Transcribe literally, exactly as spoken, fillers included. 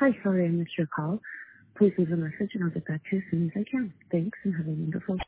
Hi, sorry I missed your call. Please leave a message and I'll get back to you as soon as I can. Thanks and have a wonderful